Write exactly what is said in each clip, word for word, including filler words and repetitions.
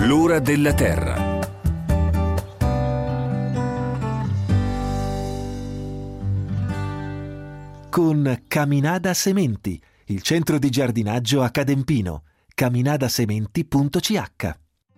L'ora della terra. Con Caminada Sementi, il centro di giardinaggio a Cadempino. caminadasementi punto c h.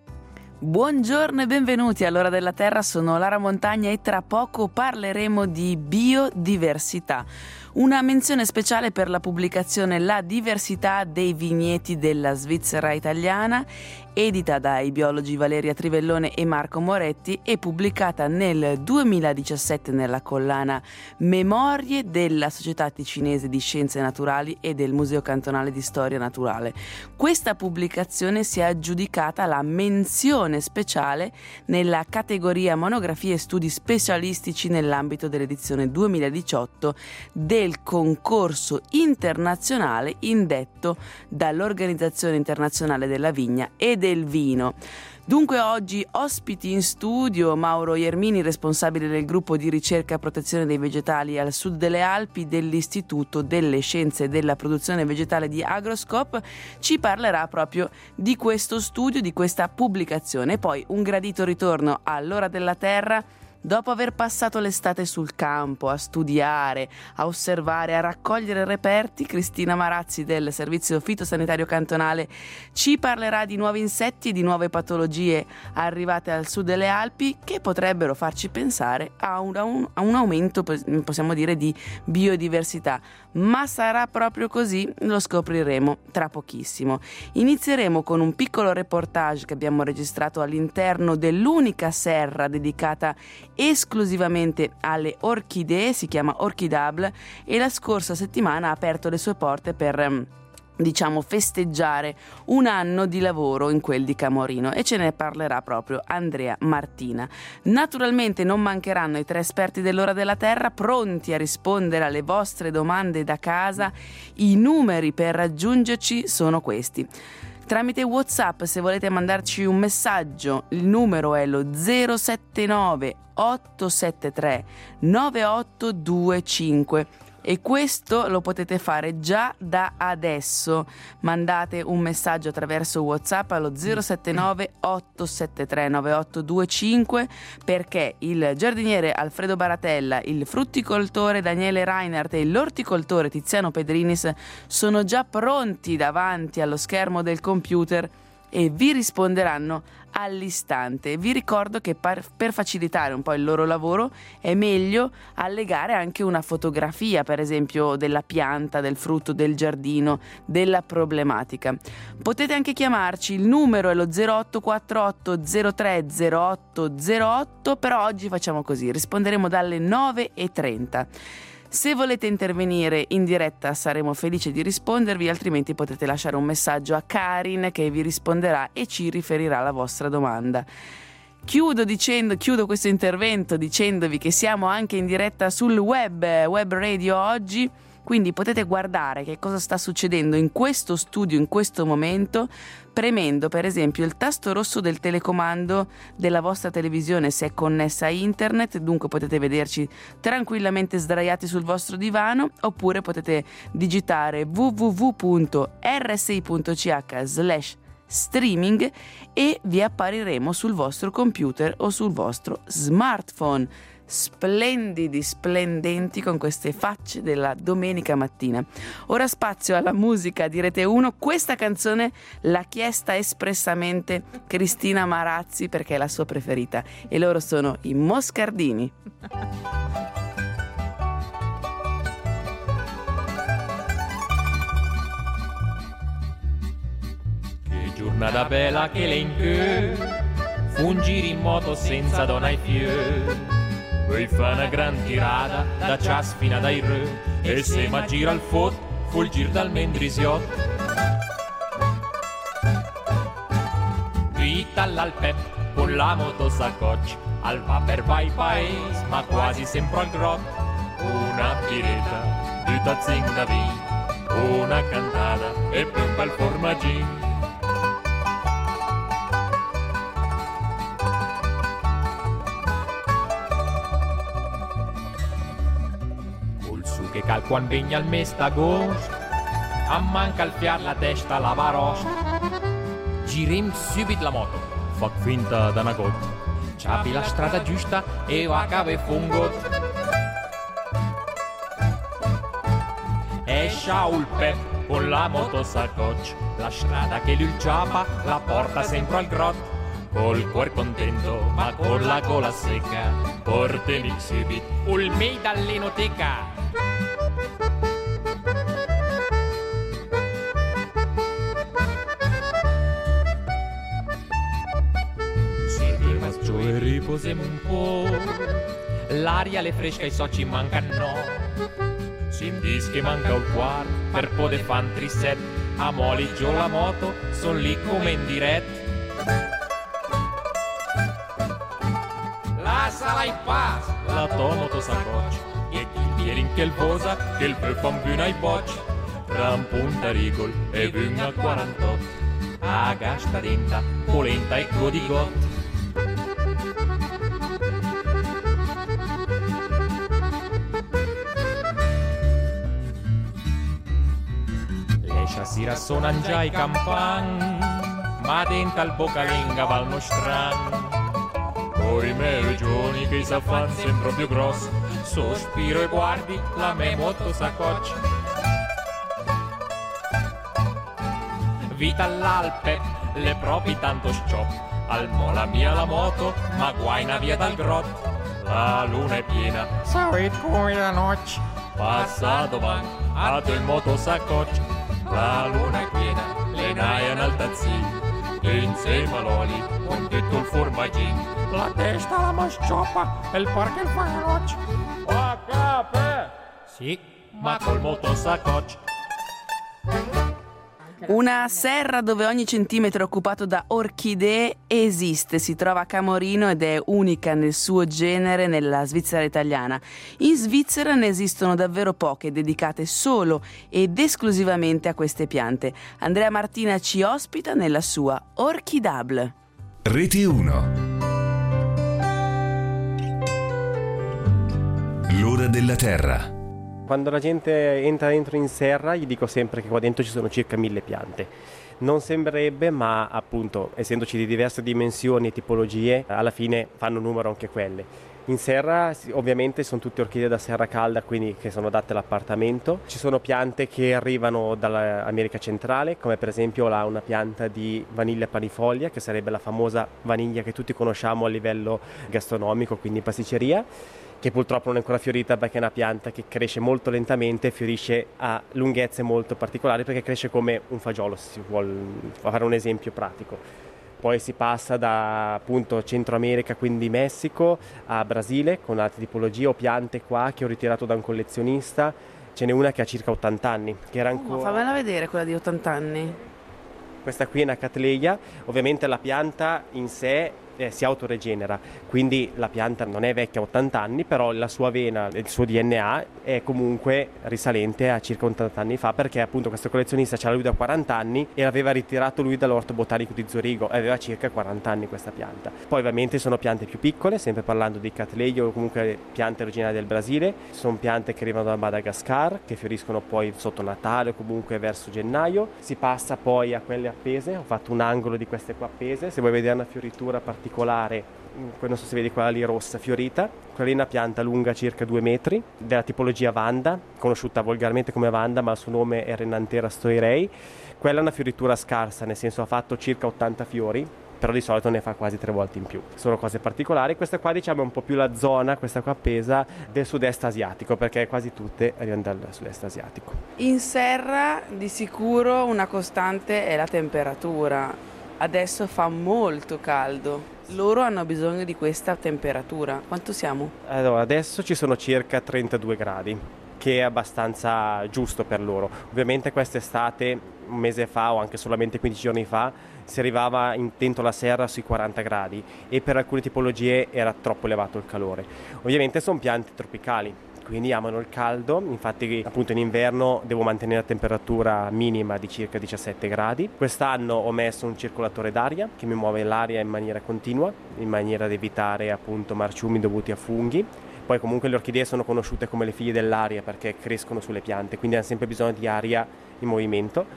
Buongiorno e benvenuti all'Ora della Terra, sono Lara Montagna e tra poco parleremo di biodiversità. Una menzione speciale per la pubblicazione La diversità dei vigneti della Svizzera italiana, edita dai biologi Valeria Trivellone e Marco Moretti e pubblicata nel duemiladiciassette nella collana Memorie della Società Ticinese di Scienze Naturali e del Museo Cantonale di Storia Naturale. Questa pubblicazione si è aggiudicata la menzione speciale nella categoria Monografie e studi specialistici nell'ambito dell'edizione duemiladiciotto del concorso internazionale indetto dall'Organizzazione Internazionale della Vigna e del Vino. Dunque oggi ospiti in studio Mauro Iermini, responsabile del gruppo di ricerca e protezione dei vegetali al sud delle Alpi dell'Istituto delle Scienze della Produzione Vegetale di Agroscope, ci parlerà proprio di questo studio, di questa pubblicazione. E poi un gradito ritorno all'Ora della Terra. Dopo aver passato l'estate sul campo, a studiare, a osservare, a raccogliere reperti, Cristina Marazzi del Servizio Fitosanitario Cantonale ci parlerà di nuovi insetti e di nuove patologie arrivate al sud delle Alpi che potrebbero farci pensare a un, a un, a un aumento, possiamo dire, di biodiversità. Ma sarà proprio così? Lo scopriremo tra pochissimo. Inizieremo con un piccolo reportage che abbiamo registrato all'interno dell'unica serra dedicata esclusivamente alle orchidee, si chiama Orchidable, e la scorsa settimana ha aperto le sue porte per, diciamo, festeggiare un anno di lavoro in quel di Camorino, e ce ne parlerà proprio Andrea Martina. Naturalmente non mancheranno i tre esperti dell'Ora della Terra pronti a rispondere alle vostre domande da casa. I numeri per raggiungerci sono questi. Tramite WhatsApp, se volete mandarci un messaggio, il numero è lo zero sette nove otto sette tre nove otto due cinque e questo lo potete fare già da adesso. Mandate un messaggio attraverso WhatsApp allo zero sette nove otto sette tre nove otto due cinque perché il giardiniere Alfredo Baratella, il frutticoltore Daniele Reinhardt e l'orticoltore Tiziano Pedrinis sono già pronti davanti allo schermo del computer e vi risponderanno all'istante. Vi ricordo che per, per facilitare un po' il loro lavoro è meglio allegare anche una fotografia, per esempio della pianta, del frutto, del giardino, della problematica. Potete anche chiamarci, il numero è lo zero otto quattro otto zero tre zero otto zero otto, però oggi facciamo così, risponderemo dalle nove e trenta. Se volete intervenire in diretta saremo felici di rispondervi, altrimenti potete lasciare un messaggio a Karin che vi risponderà e ci riferirà la vostra domanda. Chiudo dicendo, chiudo questo intervento dicendovi che siamo anche in diretta sul web, web radio oggi, quindi potete guardare che cosa sta succedendo in questo studio in questo momento, premendo per esempio il tasto rosso del telecomando della vostra televisione se è connessa a internet, dunque potete vederci tranquillamente sdraiati sul vostro divano, oppure potete digitare w w w punto r s i punto c h slash streaming e vi appariremo sul vostro computer o sul vostro smartphone. Splendidi, splendenti con queste facce della domenica mattina. Ora spazio alla musica di Rete uno. Questa canzone l'ha chiesta espressamente Cristina Marazzi perché è la sua preferita e loro sono i Moscardini. Che giornata bella che le in più, fu un giro in moto senza donna e fiori. Poi fa una gran tirata da ciaspina dai re e se ma gira al fot fu il gir dal Mendrisiot. Dritta all'Alpep con la moto saccoccia al va per vai paese ma quasi sempre al grot. Una biretta, due tazzine da vino, una cantata e poi un bel formaggino. Che calco an vigna al mes d'agosto, a manca al fiar la testa la varosta. Girim subito la moto, fa finta da una cotta. C'api la strada giusta e va cave fungot. E Shaul Pep con la motosaccocia, la strada che lui ciapa la porta sempre al grot. Col cuor contento ma con la gola secca, portemi exhibit ul mei dall'enoteca. E riposiamo un po', l'aria le fresca, i soci mancano. Si dice che manca un quarto per poter fare un triset. A moli giù la moto, son lì come in diretta. Lasciala in pace, la tua moto s'accoccia. E chi viene in quel posa, che il pe fa un buon ai bocci. Ram punta rigol e vun a quarantotto. A gasta denta, polenta e codigot. Si rassonan già i campan, ma dentro al bocalenga val no stran. Poi me regioni che sa fan sempre più grosso, sospiro e guardi la me moto s'accoccia. Vita all'Alpe, le propi tanto sciop, al mola mia la moto, ma guaina via dal grot. La luna è piena, sapete come la notte, passa domani, a tu il moto s'accoccia. La luna è piena, le naie in altazzini, e insieme a l'oli, con tutto il formaggino. La testa la mascioppa, e il parco il faganoc. A cape! Sì, ma col motosaccoc. Una serra dove ogni centimetro è occupato da orchidee esiste, si trova a Camorino ed è unica nel suo genere nella Svizzera italiana. In Svizzera ne esistono davvero poche dedicate solo ed esclusivamente a queste piante. Andrea Martina ci ospita nella sua Orchidable. Rete uno. L'ora della terra. Quando la gente entra dentro in serra gli dico sempre che qua dentro ci sono circa mille piante. Non sembrerebbe, ma appunto essendoci di diverse dimensioni e tipologie, alla fine fanno numero anche quelle. In serra ovviamente sono tutte orchidee da serra calda, quindi che sono adatte all'appartamento. Ci sono piante che arrivano dall'America centrale, come per esempio la, una pianta di vaniglia panifoglia, che sarebbe la famosa vaniglia che tutti conosciamo a livello gastronomico, quindi in pasticceria, che purtroppo non è ancora fiorita perché è una pianta che cresce molto lentamente e fiorisce a lunghezze molto particolari perché cresce come un fagiolo, se si vuole fare un esempio pratico. Poi si passa da appunto Centro America, quindi Messico, a Brasile con altre tipologie o piante qua che ho ritirato da un collezionista. Ce n'è una che ha circa ottanta anni, che era ancora... Oh, fammela vedere quella di ottanta anni. Questa qui è una Cattleya, ovviamente la pianta in sé eh, si autoregenera, quindi la pianta non è vecchia ottanta anni, però la sua vena, il suo D N A è comunque risalente a circa ottanta anni fa, perché appunto questo collezionista c'era lui da quaranta anni e l'aveva ritirato lui dall'orto botanico di Zurigo, e aveva circa quaranta anni questa pianta. Poi ovviamente sono piante più piccole, sempre parlando di Cattleya o comunque piante originali del Brasile, sono piante che arrivano da Madagascar, che fioriscono poi sotto Natale o comunque verso gennaio. Si passa poi a quelle appese, ho fatto un angolo di queste qua appese, se vuoi vedere una fioritura particolare, non so se vedi quella lì rossa fiorita, quella lì è una pianta lunga circa due metri, della tipologia Vanda, conosciuta volgarmente come Vanda, ma il suo nome è Renanthera stoirei. Quella è una fioritura scarsa, nel senso ha fatto circa ottanta fiori, però di solito ne fa quasi tre volte in più. Sono cose particolari. Questa qua diciamo è un po' più la zona, questa qua appesa, del sud-est asiatico, perché quasi tutte arrivano dal sud-est asiatico. In serra di sicuro una costante è la temperatura. Adesso fa molto caldo. Loro hanno bisogno di questa temperatura. Quanto siamo? Allora, adesso ci sono circa trentadue gradi, che è abbastanza giusto per loro. Ovviamente quest'estate, un mese fa o anche solamente quindici giorni fa, si arrivava in dentro la serra sui quaranta gradi e per alcune tipologie era troppo elevato il calore. Ovviamente sono piante tropicali, quindi amano il caldo, infatti appunto in inverno devo mantenere la temperatura minima di circa diciassette gradi. Quest'anno ho messo un circolatore d'aria che mi muove l'aria in maniera continua, in maniera da evitare appunto marciumi dovuti a funghi. Poi comunque le orchidee sono conosciute come le figlie dell'aria perché crescono sulle piante, quindi hanno sempre bisogno di aria in movimento.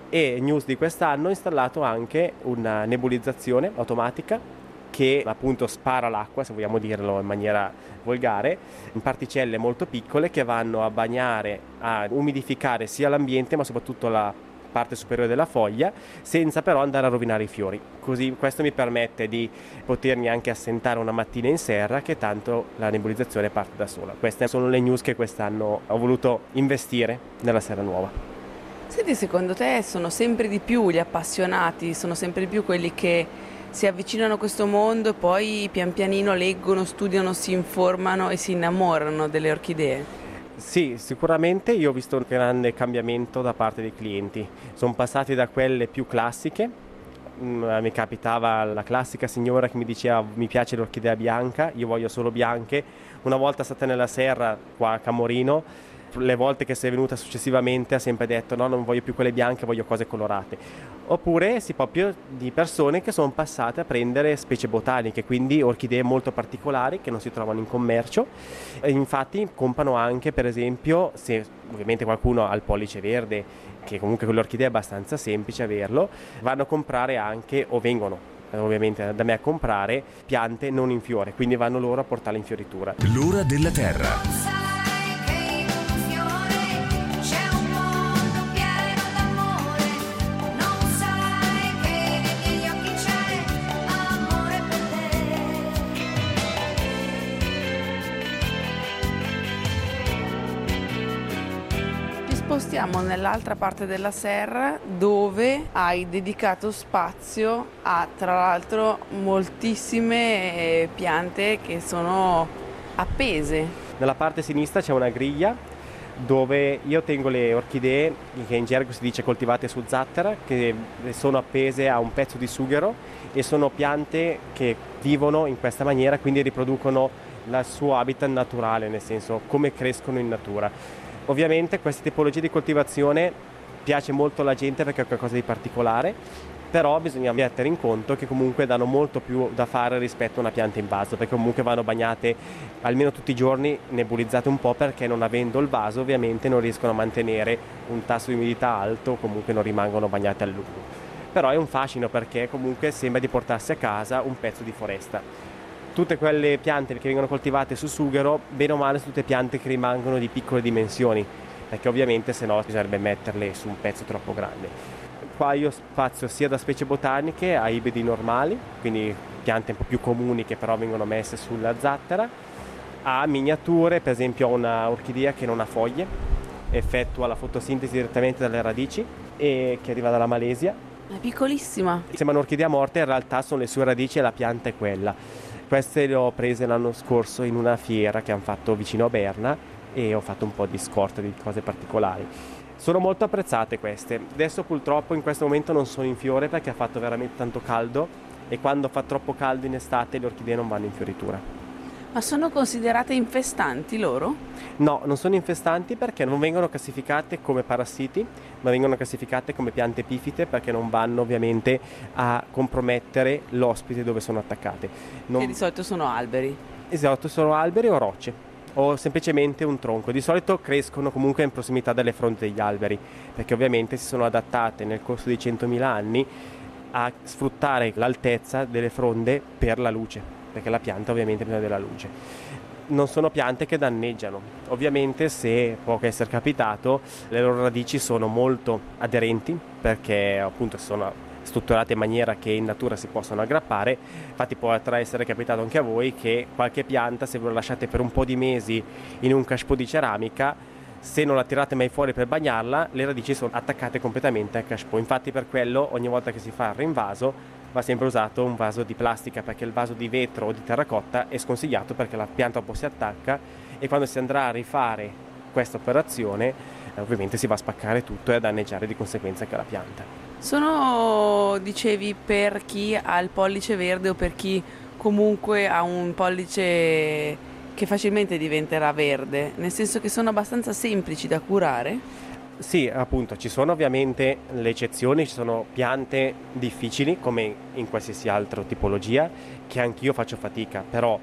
E news di quest'anno ho installato anche una nebulizzazione automatica che appunto spara l'acqua, se vogliamo dirlo in maniera volgare, in particelle molto piccole che vanno a bagnare, a umidificare sia l'ambiente ma soprattutto la parte superiore della foglia, senza però andare a rovinare i fiori. Così questo mi permette di potermi anche assentare una mattina in serra, che tanto la nebulizzazione parte da sola. Queste sono le news che quest'anno ho voluto investire nella serra nuova. Senti, secondo te sono sempre di più gli appassionati, sono sempre di più quelli che si avvicinano a questo mondo e poi pian pianino leggono, studiano, si informano e si innamorano delle orchidee? Sì, sicuramente io ho visto un grande cambiamento da parte dei clienti. Sono passati da quelle più classiche, mi capitava la classica signora che mi diceva mi piace l'orchidea bianca, io voglio solo bianche. Una volta stata nella serra qua a Camorino, le volte che sei venuta successivamente ha sempre detto no, non voglio più quelle bianche, voglio cose colorate. Oppure si proprio di persone che sono passate a prendere specie botaniche, quindi orchidee molto particolari che non si trovano in commercio. E infatti comprano anche, per esempio, se ovviamente qualcuno ha il pollice verde, che comunque quell'orchidea è abbastanza semplice averlo, vanno a comprare anche, o vengono ovviamente da me a comprare, piante non in fiore, quindi vanno loro a portarle in fioritura. L'ora della terra. Spostiamo nell'altra parte della serra, dove hai dedicato spazio a, tra l'altro, moltissime piante che sono appese. Nella parte sinistra c'è una griglia dove io tengo le orchidee, che in gergo si dice coltivate su zattera, che sono appese a un pezzo di sughero e sono piante che vivono in questa maniera, quindi riproducono il suo habitat naturale, nel senso come crescono in natura. Ovviamente questa tipologia di coltivazione piace molto alla gente perché è qualcosa di particolare, però bisogna mettere in conto che comunque danno molto più da fare rispetto a una pianta in vaso, perché comunque vanno bagnate almeno tutti i giorni, nebulizzate un po', perché non avendo il vaso ovviamente non riescono a mantenere un tasso di umidità alto, comunque non rimangono bagnate a lungo. Però è un fascino perché comunque sembra di portarsi a casa un pezzo di foresta. Tutte quelle piante che vengono coltivate su sughero, bene o male, sono tutte piante che rimangono di piccole dimensioni, perché ovviamente se no bisognerebbe metterle su un pezzo troppo grande. Qua io spazio sia da specie botaniche a ibridi normali, quindi piante un po' più comuni che però vengono messe sulla zattera, a miniature, per esempio ho una orchidea che non ha foglie, effettua la fotosintesi direttamente dalle radici e che arriva dalla Malesia. È piccolissima. Sembra un'orchidea morta, in realtà sono le sue radici e la pianta è quella. Queste le ho prese l'anno scorso in una fiera che hanno fatto vicino a Berna e ho fatto un po' di scorte di cose particolari. Sono molto apprezzate queste. Adesso purtroppo in questo momento non sono in fiore perché ha fatto veramente tanto caldo e quando fa troppo caldo in estate le orchidee non vanno in fioritura. Ma sono considerate infestanti loro? No, non sono infestanti perché non vengono classificate come parassiti, ma vengono classificate come piante epifite perché non vanno ovviamente a compromettere l'ospite dove sono attaccate. Non... Che di solito sono alberi. Esatto, sono alberi o rocce o semplicemente un tronco. Di solito crescono comunque in prossimità delle fronde degli alberi perché ovviamente si sono adattate nel corso dei centomila anni a sfruttare l'altezza delle fronde per la luce, perché la pianta ovviamente ha bisogno della luce. Non sono piante che danneggiano. Ovviamente, se può essere capitato, le loro radici sono molto aderenti perché appunto sono strutturate in maniera che in natura si possono aggrappare. Infatti potrà essere capitato anche a voi che qualche pianta, se ve la lasciate per un po' di mesi in un cachepot di ceramica, se non la tirate mai fuori per bagnarla, le radici sono attaccate completamente al cachepot. Infatti per quello ogni volta che si fa il rinvaso va sempre usato un vaso di plastica, perché il vaso di vetro o di terracotta è sconsigliato perché la pianta poi si attacca e quando si andrà a rifare questa operazione eh, ovviamente si va a spaccare tutto e a danneggiare di conseguenza anche la pianta. Sono, dicevi, per chi ha il pollice verde o per chi comunque ha un pollice che facilmente diventerà verde, nel senso che sono abbastanza semplici da curare? Sì, appunto, ci sono ovviamente le eccezioni, ci sono piante difficili come in qualsiasi altra tipologia che anch'io faccio fatica, però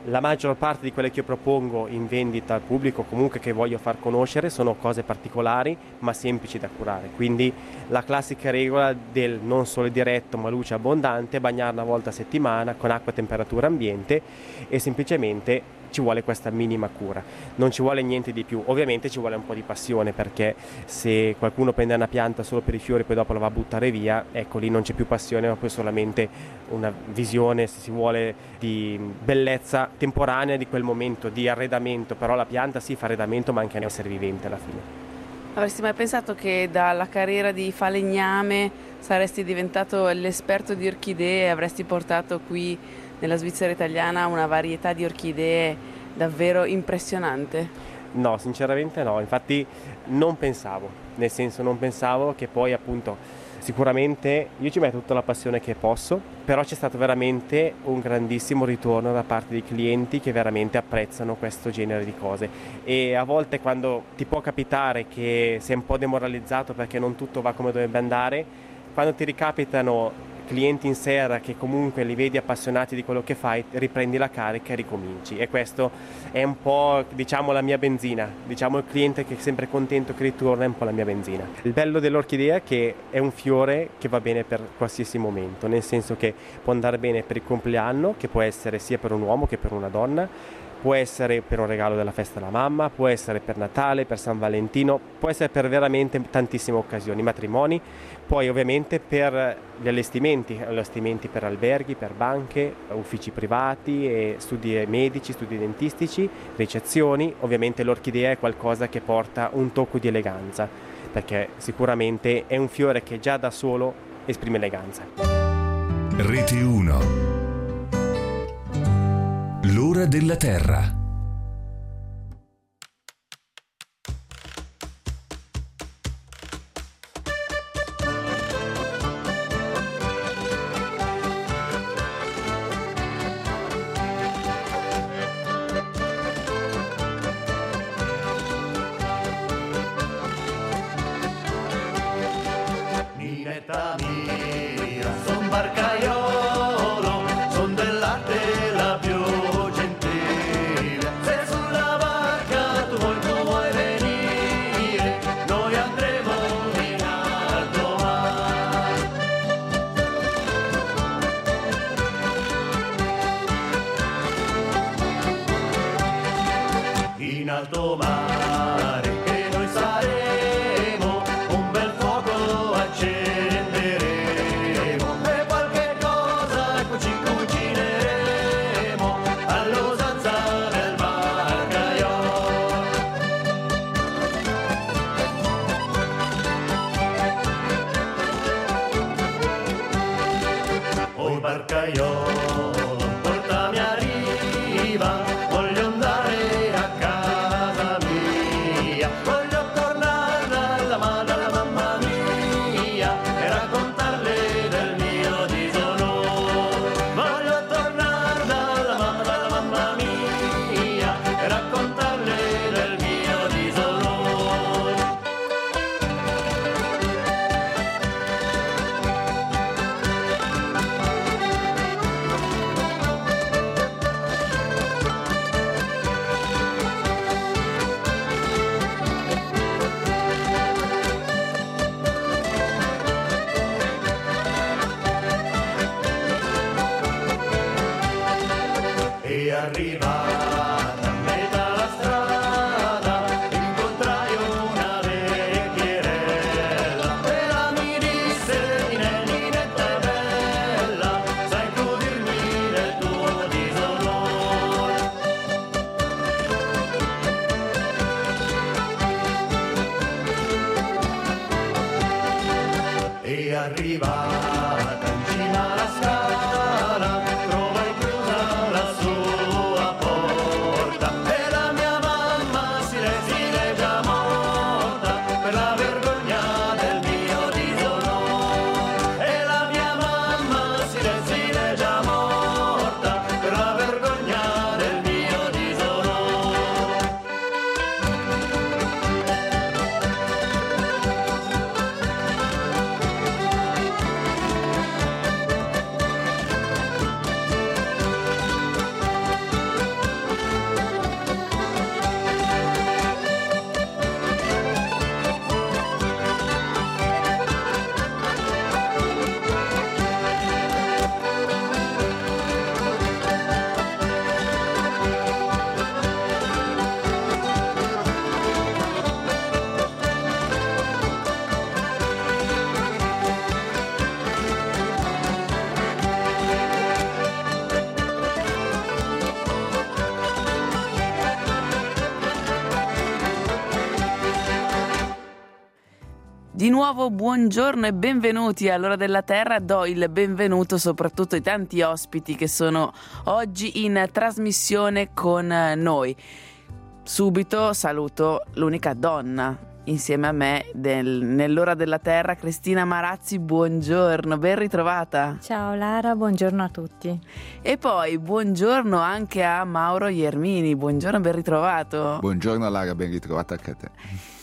La maggior parte di quelle che io propongo in vendita al pubblico, comunque che voglio far conoscere, sono cose particolari ma semplici da curare. Quindi la classica regola del non sole diretto ma luce abbondante, bagnare una volta a settimana con acqua a temperatura ambiente, e semplicemente ci vuole questa minima cura, non ci vuole niente di più. Ovviamente ci vuole un po' di passione, perché se qualcuno prende una pianta solo per i fiori e poi dopo la va a buttare via, ecco, lì non c'è più passione ma poi solamente una visione, se si vuole, di bellezza temporanea di quel momento, di arredamento. Però la pianta sì fa arredamento ma anche un essere vivente alla fine. Avresti mai pensato che dalla carriera di falegname saresti diventato l'esperto di orchidee e avresti portato qui nella Svizzera italiana una varietà di orchidee davvero impressionante? No, sinceramente no, infatti non pensavo, nel senso non pensavo che poi appunto sicuramente io ci metto tutta la passione che posso, però c'è stato veramente un grandissimo ritorno da parte dei clienti che veramente apprezzano questo genere di cose. E a volte, quando ti può capitare che sei un po' demoralizzato perché non tutto va come dovrebbe andare, quando ti ricapitano clienti in serra che comunque li vedi appassionati di quello che fai, riprendi la carica e ricominci. E questo è un po', diciamo, la mia benzina, diciamo il cliente che è sempre contento che ritorna è un po' la mia benzina. Il bello dell'orchidea è che è un fiore che va bene per qualsiasi momento, nel senso che può andare bene per il compleanno, che può essere sia per un uomo che per una donna, può essere per un regalo della festa alla mamma, può essere per Natale, per San Valentino, può essere per veramente tantissime occasioni, matrimoni, poi ovviamente per gli allestimenti, allestimenti per alberghi, per banche, uffici privati, e studi medici, studi dentistici, ricezioni. Ovviamente l'orchidea è qualcosa che porta un tocco di eleganza, perché sicuramente è un fiore che già da solo esprime eleganza. Rete uno. L'ora della terra. Ninetta mia, son barcaiolo, son dell'arte la più gentile. Se sulla barca tu vuoi, tu vuoi venire, noi andremo in alto mare. In alto mare che noi saremo, un bel fuoco accenderemo e qualche cosa ci cucineremo all'usanza del barcaiolo. Oh barcaiolo, portami a riva, voglio andare a casa mia, voglio tornare dalla madre, dalla mamma mia e raccontarle del mio disonore. Voglio tornare dalla mamma, dalla mamma mia e raccontarle del mio disonore. E arrivata a metà la strada incontrai una vecchierella e la mi disse: Ninetta bella, sai tu dirmi del tuo disonore. E arrivata in cima alla scala trovai chiusa la sua porta e la mia mamma si è già morta per la vergogna del mio disonore. E la mia mamma si è già morta per la vergogna del mio disonore. Di nuovo buongiorno e benvenuti all'Ora della Terra. Do il benvenuto soprattutto ai tanti ospiti che sono oggi in trasmissione con noi. Subito saluto l'unica donna insieme a me del, nell'Ora della Terra, Cristina Marazzi. Buongiorno, ben ritrovata. Ciao Lara, buongiorno a tutti. E poi buongiorno anche a Mauro Iermini. Buongiorno, ben ritrovato. Buongiorno Lara, ben ritrovata anche a te.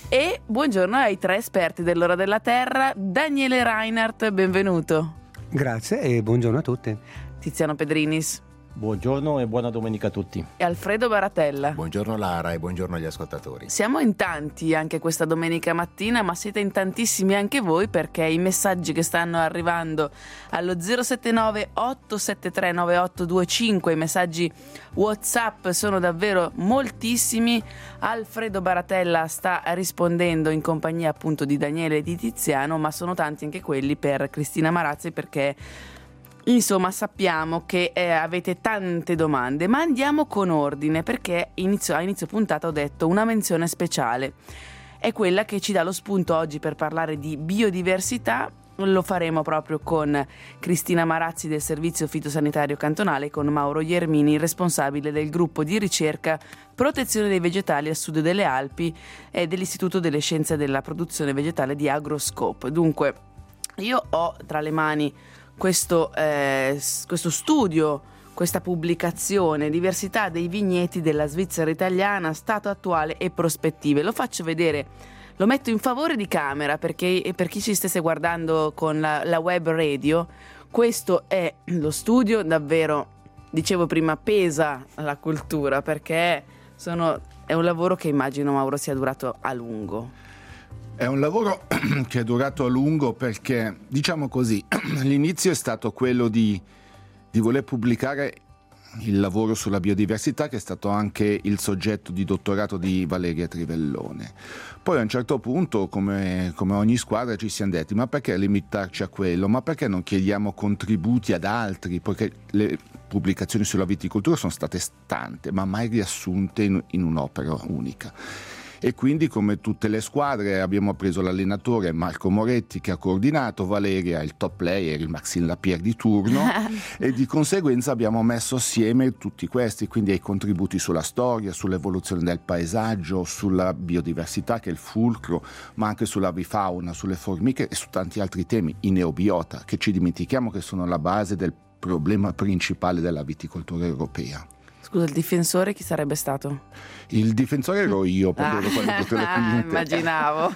E buongiorno ai tre esperti dell'Ora della Terra. Daniele Reinhardt, benvenuto. Grazie e buongiorno a tutti. Tiziano Pedrinis. Buongiorno e buona domenica a tutti. E Alfredo Baratella. Buongiorno Lara e buongiorno agli ascoltatori. Siamo in tanti anche questa domenica mattina, ma siete in tantissimi anche voi, perché i messaggi che stanno arrivando allo zero sette nove otto sette tre nove otto due cinque, i messaggi WhatsApp sono davvero moltissimi. Alfredo Baratella sta rispondendo in compagnia appunto di Daniele e di Tiziano, ma sono tanti anche quelli per Cristina Marazzi, perché insomma sappiamo che eh, avete tante domande, ma andiamo con ordine, perché inizio, a inizio puntata ho detto una menzione speciale. È quella che ci dà lo spunto oggi per parlare di biodiversità. Lo faremo proprio con Cristina Marazzi del Servizio Fitosanitario Cantonale e con Mauro Iermini, responsabile del gruppo di ricerca Protezione dei vegetali a sud delle Alpi e dell'Istituto delle Scienze della Produzione Vegetale di Agroscope. Dunque, io ho tra le mani Questo, eh, questo studio, questa pubblicazione, diversità dei vigneti della Svizzera italiana, stato attuale e prospettive. Lo faccio vedere, lo metto in favore di camera, perché per chi ci stesse guardando con la, la web radio, questo è lo studio. Davvero, dicevo prima, pesa la cultura, perché sono, è un lavoro che immagino, Mauro, sia durato a lungo. È un lavoro che è durato a lungo perché, diciamo così, l'inizio è stato quello di, di voler pubblicare il lavoro sulla biodiversità, che è stato anche il soggetto di dottorato di Valeria Trivellone. Poi a un certo punto, come, come ogni squadra, ci siamo detti: ma perché limitarci a quello? Ma perché non chiediamo contributi ad altri? Perché le pubblicazioni sulla viticoltura sono state tante, ma mai riassunte in, in un'opera unica. E quindi, come tutte le squadre, abbiamo preso l'allenatore Marco Moretti, che ha coordinato, Valeria il top player, il Maxime Lapierre di turno e di conseguenza abbiamo messo assieme tutti questi, quindi ai contributi sulla storia, sull'evoluzione del paesaggio, sulla biodiversità, che è il fulcro, ma anche sull'avifauna, sulle formiche e su tanti altri temi, i neobiota, che ci dimentichiamo che sono la base del problema principale della viticoltura europea. Scusa, il difensore chi sarebbe stato? Il difensore ero io, proprio ah, ah, immaginavo.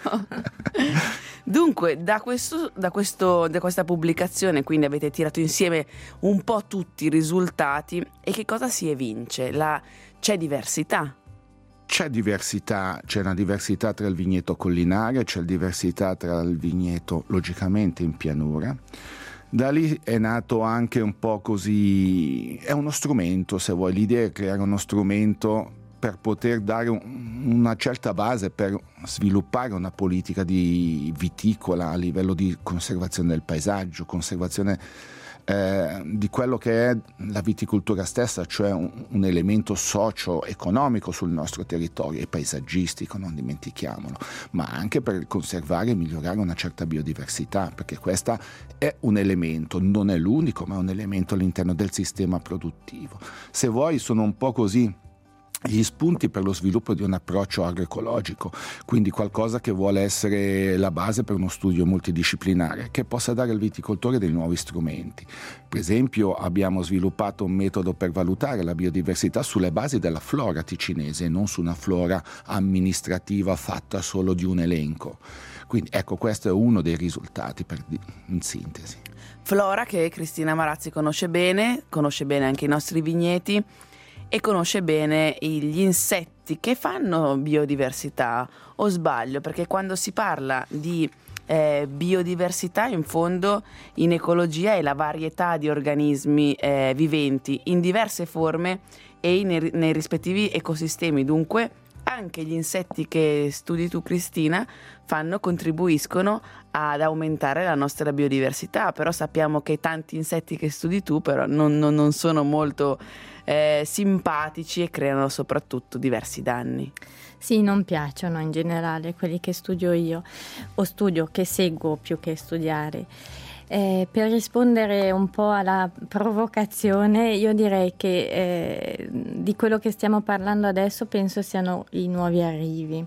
Dunque, da, questo, da, questo, da questa pubblicazione, quindi avete tirato insieme un po' tutti i risultati, e che cosa si evince? La, c'è diversità. C'è diversità, c'è una diversità tra il vigneto collinare, c'è diversità tra il vigneto logicamente in pianura. Da lì è nato anche un po' così, è uno strumento, se vuoi, l'idea è creare uno strumento per poter dare un, una certa base per sviluppare una politica di viticola a livello di conservazione del paesaggio, conservazione eh, di quello che è la viticoltura stessa, cioè un, un elemento socio-economico sul nostro territorio e paesaggistico, non dimentichiamolo, ma anche per conservare e migliorare una certa biodiversità, perché questa è un elemento, non è l'unico, ma è un elemento all'interno del sistema produttivo. Se vuoi, sono un po' così gli spunti per lo sviluppo di un approccio agroecologico, quindi qualcosa che vuole essere la base per uno studio multidisciplinare che possa dare al viticoltore dei nuovi strumenti. Per esempio, abbiamo sviluppato un metodo per valutare la biodiversità sulle basi della flora ticinese e non su una flora amministrativa fatta solo di un elenco. Quindi ecco, questo è uno dei risultati, per, in sintesi. Flora che Cristina Marazzi conosce bene, conosce bene anche i nostri vigneti e conosce bene gli insetti che fanno biodiversità, o sbaglio? Perché quando si parla di eh, biodiversità, in fondo in ecologia è la varietà di organismi eh, viventi in diverse forme e nei, nei rispettivi ecosistemi. Dunque anche gli insetti che studi tu, Cristina, fanno, contribuiscono ad aumentare la nostra biodiversità, però sappiamo che tanti insetti che studi tu però non, non, non sono molto eh, simpatici e creano soprattutto diversi danni. Sì, non piacciono in generale quelli che studio io, o studio, che seguo più che studiare. Eh, per rispondere un po' alla provocazione, io direi che eh, di quello che stiamo parlando adesso penso siano i nuovi arrivi.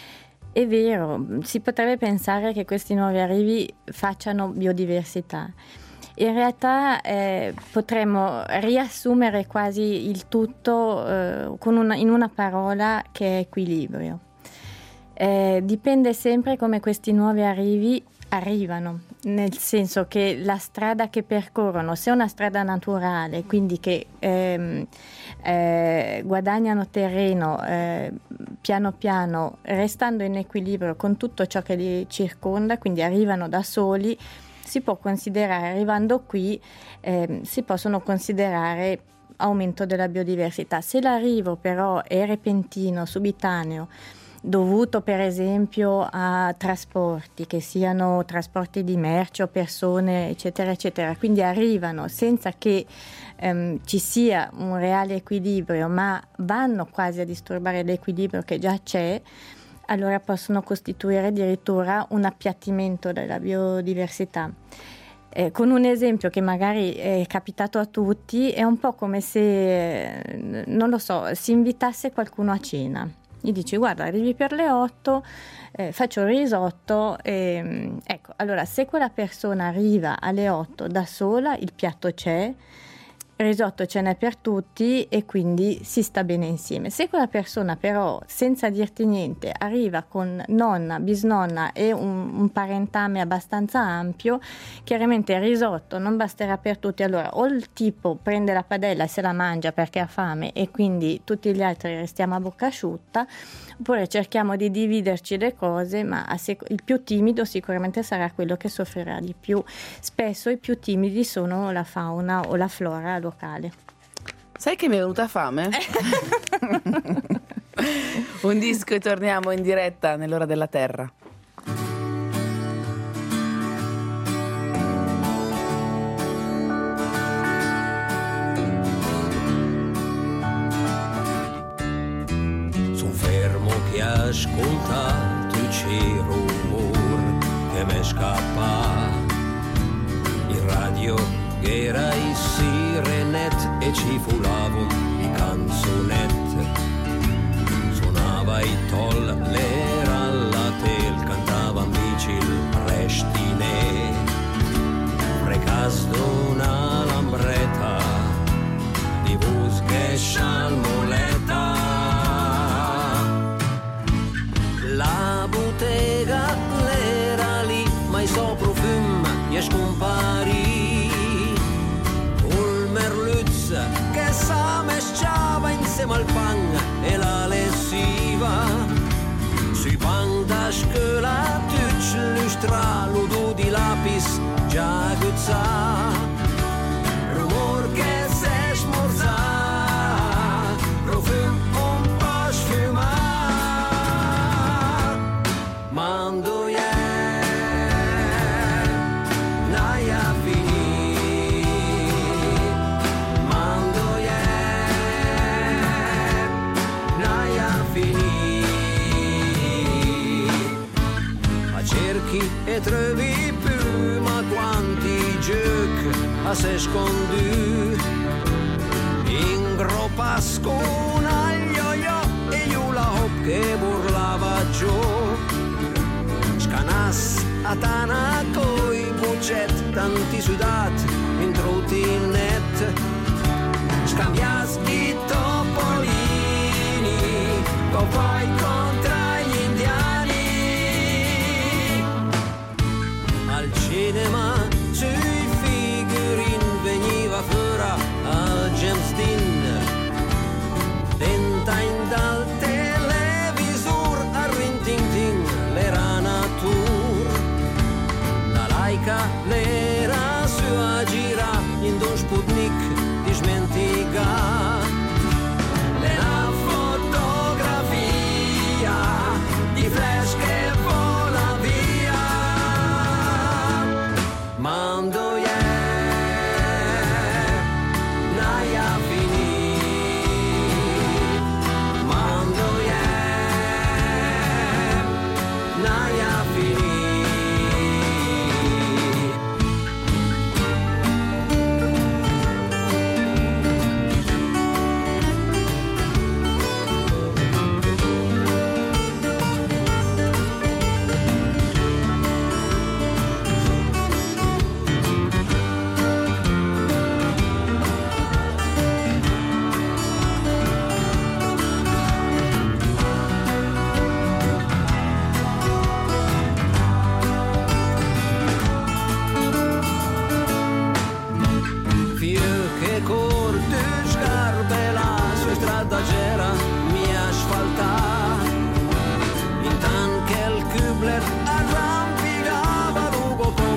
È vero, si potrebbe pensare che questi nuovi arrivi facciano biodiversità. In realtà eh, potremmo riassumere quasi il tutto eh, con una, in una parola che è equilibrio. Eh, dipende sempre come questi nuovi arrivi arrivano, nel senso che la strada che percorrono, se è una strada naturale, quindi che ehm, eh, guadagnano terreno eh, piano piano, restando in equilibrio con tutto ciò che li circonda, quindi arrivano da soli, si può considerare, arrivando qui, eh, si possono considerare aumento della biodiversità. Se l'arrivo però è repentino, subitaneo, dovuto per esempio a trasporti, che siano trasporti di merci o persone, eccetera, eccetera, quindi arrivano senza che ehm, ci sia un reale equilibrio, ma vanno quasi a disturbare l'equilibrio che già c'è, allora possono costituire addirittura un appiattimento della biodiversità. Eh, con un esempio che magari è capitato a tutti, è un po' come se, eh, non lo so, si invitasse qualcuno a cena. Gli dici: guarda, arrivi per le otto, eh, faccio il risotto, e, ecco, allora se quella persona arriva alle otto da sola, il piatto c'è, il risotto ce n'è per tutti e quindi si sta bene insieme. Se quella persona però, senza dirti niente, arriva con nonna, bisnonna e un, un parentame abbastanza ampio, chiaramente il risotto non basterà per tutti. Allora o il tipo prende la padella e se la mangia perché ha fame e quindi tutti gli altri restiamo a bocca asciutta, oppure cerchiamo di dividerci le cose, ma il più timido sicuramente sarà quello che soffrirà di più. Spesso i più timidi sono la fauna o la flora locale. Sai che mi è venuta fame? Un disco e torniamo in diretta nell'ora della Terra. Son fermo che ascoltato c'è rumore che mi scappa in radio. Era i sirenet e ci fulavano i canzonette, suonava i toller alla tel, cantava invece il prestine, frecas d'una lambretta di busche scialmoletta. La bottega l'era lì, ma i so profum gli scompari, che sa mesciava insieme al pan e la lessiva sui pan da scuola tutti lustra l'odore di lapis già guzza, rumor che se smorza, profum un po' sfuma, mando yeah, naia finì. E trovi più, ma quanti giochi a se scondu in groppa scona yo-yo e hula hop che burlava giù, scanas a tana coi bucet tanti sudati in trotinet, scambias i topolini con poi contra gli indiani. Al cinema sui figurin veniva fuori al James Dean, ventain dal televisor a rintintin l'era natur, la laica l'era su a gira in don Sputnik di smentica, le fotografie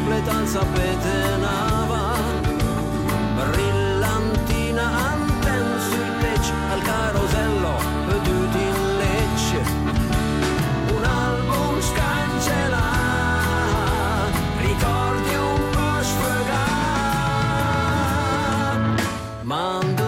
tablet al sapete nava, brillantina anten sui tech, al carosello veduti in Lecce, un album scancella, ricordi un po' sfogati, mando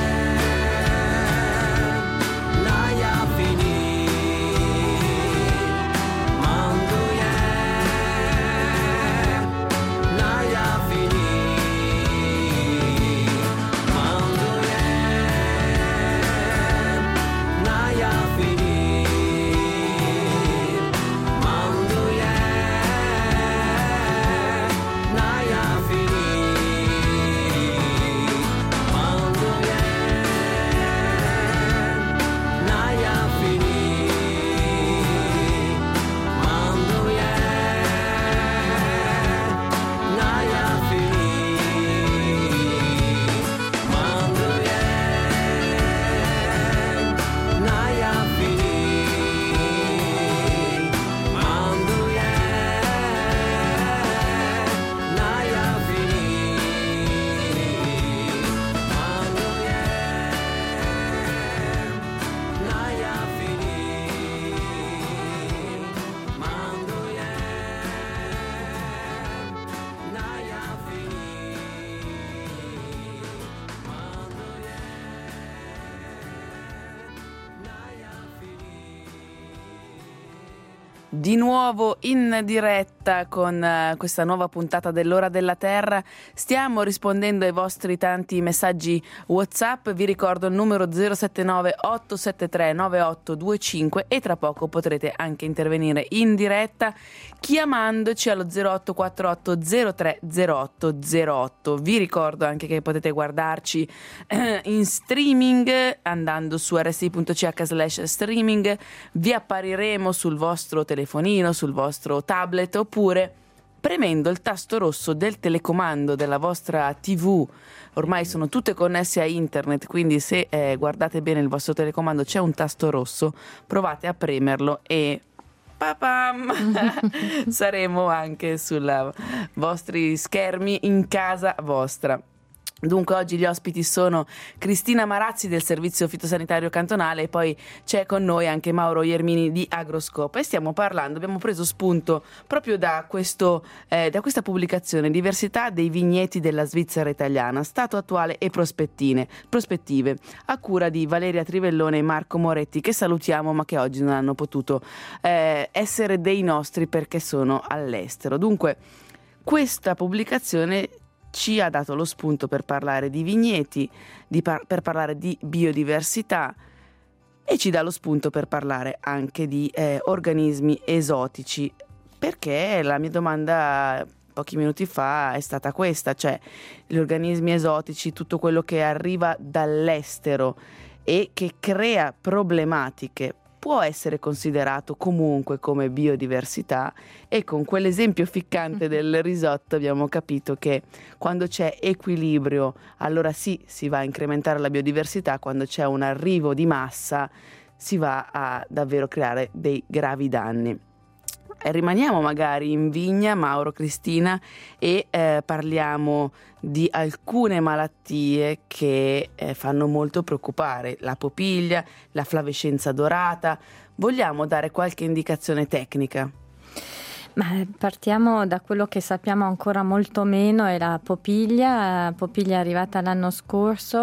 Di nuovo in diretta con uh, questa nuova puntata dell'Ora della Terra. Stiamo rispondendo ai vostri tanti messaggi WhatsApp. Vi ricordo il numero zero sette nove otto sette tre nove otto due cinque e tra poco potrete anche intervenire in diretta chiamandoci allo zero otto quattro otto zero tre zero otto zero otto. Vi ricordo anche che potete guardarci eh, in streaming andando su r s i punto c h slash streaming. Vi appariremo sul vostro telefonino, sul vostro tablet, oppure premendo il tasto rosso del telecomando della vostra tivù. Ormai sono tutte connesse a internet, quindi se eh, guardate bene il vostro telecomando c'è un tasto rosso, provate a premerlo e papam saremo anche sui vostri schermi in casa vostra. Dunque oggi gli ospiti sono Cristina Marazzi del Servizio Fitosanitario Cantonale e poi c'è con noi anche Mauro Iermini di Agroscope e stiamo parlando, abbiamo preso spunto proprio da, questo, eh, da questa pubblicazione Diversità dei vigneti della Svizzera italiana, stato attuale e prospettive, prospettive a cura di Valeria Trivellone e Marco Moretti, che salutiamo ma che oggi non hanno potuto eh, essere dei nostri perché sono all'estero. Dunque questa pubblicazione ci ha dato lo spunto per parlare di vigneti, di par- per parlare di biodiversità e ci dà lo spunto per parlare anche di eh, organismi esotici, perché la mia domanda pochi minuti fa è stata questa, cioè gli organismi esotici, tutto quello che arriva dall'estero e che crea problematiche, può essere considerato comunque come biodiversità, e con quell'esempio ficcante del risotto abbiamo capito che quando c'è equilibrio allora sì si va a incrementare la biodiversità, quando c'è un arrivo di massa si va a davvero creare dei gravi danni. Eh, rimaniamo magari in vigna, Mauro, Cristina, e eh, parliamo di alcune malattie che eh, fanno molto preoccupare, la popiglia, la flavescenza dorata. Vogliamo dare qualche indicazione tecnica? Ma partiamo da quello che sappiamo ancora molto meno, è la popiglia. La popiglia è arrivata l'anno scorso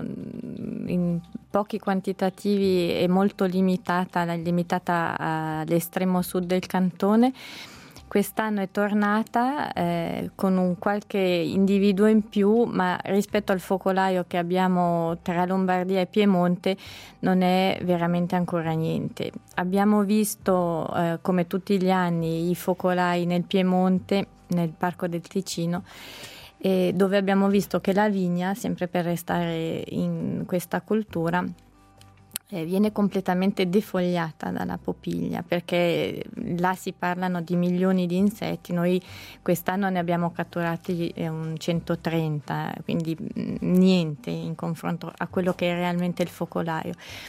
in pochi quantitativi e molto limitata, limitata all'estremo sud del cantone. Quest'anno è tornata eh, con un qualche individuo in più, ma rispetto al focolaio che abbiamo tra Lombardia e Piemonte non è veramente ancora niente. Abbiamo visto, eh, come tutti gli anni, i focolai nel Piemonte, nel Parco del Ticino, eh, dove abbiamo visto che la vigna, sempre per restare in questa cultura, Eh, viene completamente defogliata dalla popiglia, perché là si parlano di milioni di insetti. Noi quest'anno ne abbiamo catturati eh, un centotrenta, quindi mh, niente in confronto a quello che è realmente il focolaio.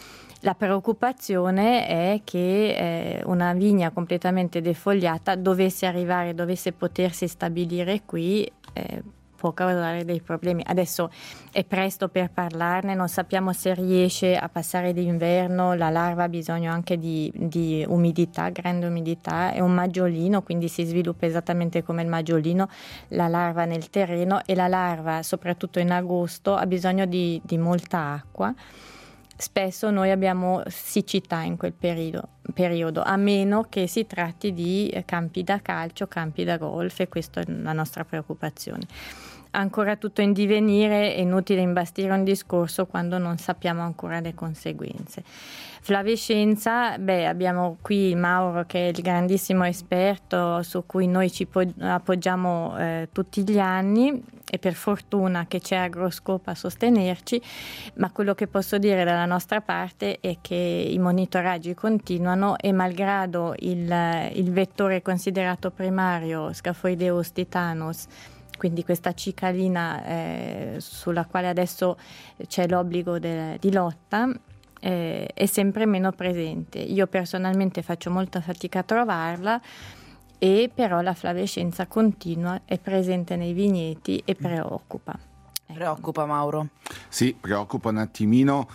La preoccupazione è che eh, una vigna completamente defogliata dovesse arrivare, dovesse potersi stabilire qui, eh, può causare dei problemi. Adesso è presto per parlarne, non sappiamo se riesce a passare l'inverno, la larva ha bisogno anche di, di umidità, grande umidità, è un maggiolino, quindi si sviluppa esattamente come il maggiolino, la larva nel terreno, e la larva, soprattutto in agosto, ha bisogno di, di molta acqua. Spesso noi abbiamo siccità in quel periodo, periodo, a meno che si tratti di campi da calcio, campi da golf, e questa è la nostra preoccupazione. Ancora tutto in divenire, è inutile imbastire un discorso quando non sappiamo ancora le conseguenze. Flavescenza, beh, abbiamo qui Mauro che è il grandissimo esperto su cui noi ci po- appoggiamo eh, tutti gli anni, e per fortuna che c'è Agroscope a sostenerci, ma quello che posso dire dalla nostra parte è che i monitoraggi continuano, e malgrado il, il vettore considerato primario Scaphoideus titanus, quindi questa cicalina eh, sulla quale adesso c'è l'obbligo de- di lotta, eh, è sempre meno presente. Io personalmente faccio molta fatica a trovarla, e però la flavescenza continua, è presente nei vigneti e preoccupa. Ecco. Preoccupa, Mauro? Sì, preoccupa un attimino,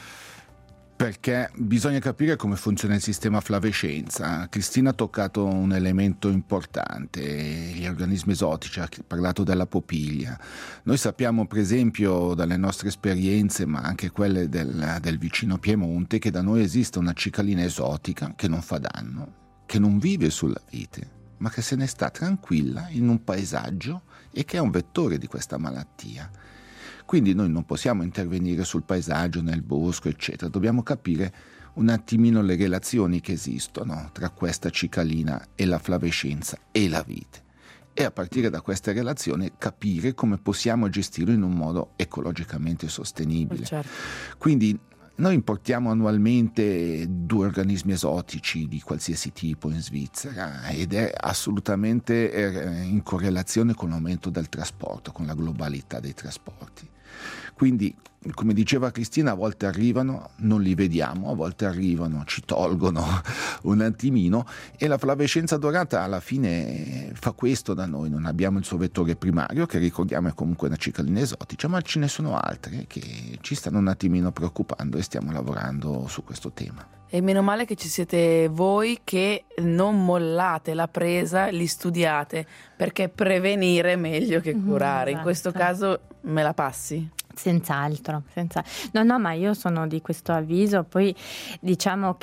perché bisogna capire come funziona il sistema flavescenza. Cristina ha toccato un elemento importante, gli organismi esotici, ha parlato della popiglia. Noi sappiamo per esempio dalle nostre esperienze, ma anche quelle del, del vicino Piemonte, che da noi esiste una cicalina esotica che non fa danno, che non vive sulla vite, ma che se ne sta tranquilla in un paesaggio e che è un vettore di questa malattia. Quindi noi non possiamo intervenire sul paesaggio, nel bosco, eccetera. Dobbiamo capire un attimino le relazioni che esistono tra questa cicalina e la flavescenza e la vite. E a partire da queste relazioni capire come possiamo gestirlo in un modo ecologicamente sostenibile. Certo. Quindi noi importiamo annualmente due organismi esotici di qualsiasi tipo in Svizzera, ed è assolutamente in correlazione con l'aumento del trasporto, con la globalità dei trasporti. Quindi, come diceva Cristina, a volte arrivano, non li vediamo, a volte arrivano, ci tolgono un attimino, e la flavescenza dorata alla fine fa questo da noi. Non abbiamo il suo vettore primario, che ricordiamo è comunque una cicalina esotica, ma ce ne sono altre che ci stanno un attimino preoccupando, e stiamo lavorando su questo tema. E meno male che ci siete voi che non mollate la presa, li studiate, perché prevenire è meglio che curare. Mm, in questo esatto. caso me la passi? Senz'altro, senza... no no ma io sono di questo avviso. Poi diciamo